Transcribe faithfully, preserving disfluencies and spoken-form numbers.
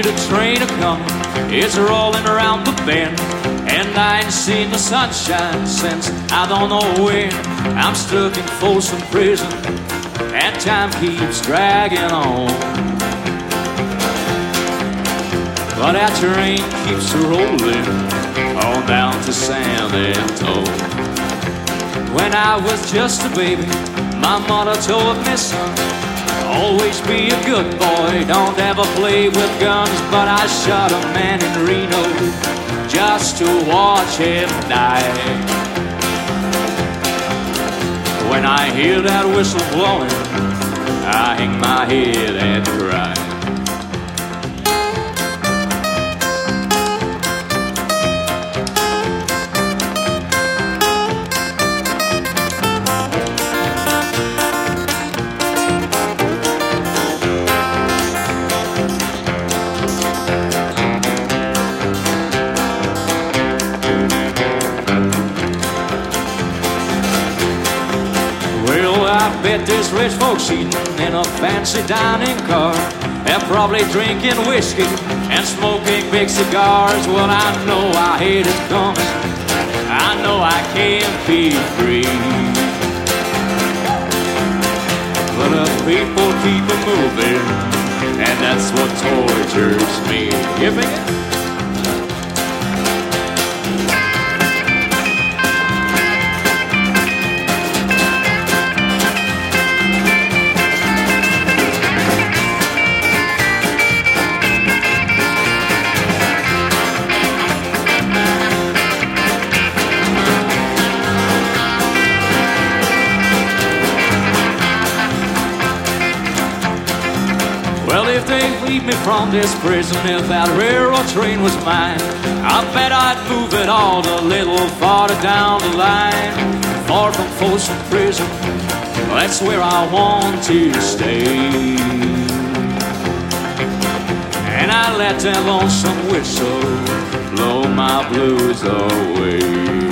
the train a coming, it's rolling around the bend, and I ain't seen the sunshine since I don't know when. I'm stuck in Folsom Prison, and time keeps dragging on, but that train keeps rolling on down to San Antonio. When I was just a baby, my mother told me, son, always be a good boy, don't ever play with guns. But I shot a man in Reno just to watch him die. When I hear that whistle blowing, I hang my head and cry. I bet there's rich folks eating in a fancy dining car. They're probably drinking whiskey and smoking big cigars. Well, I know I hate it coming, I know I can't be free, but the people keep it moving, and that's what tortures me. You think? Well, if they freed me from this prison, if that railroad train was mine, I bet I'd move it all a little farther down the line. Far from Folsom Prison, that's where I want to stay, and I let that lonesome whistle blow my blues away.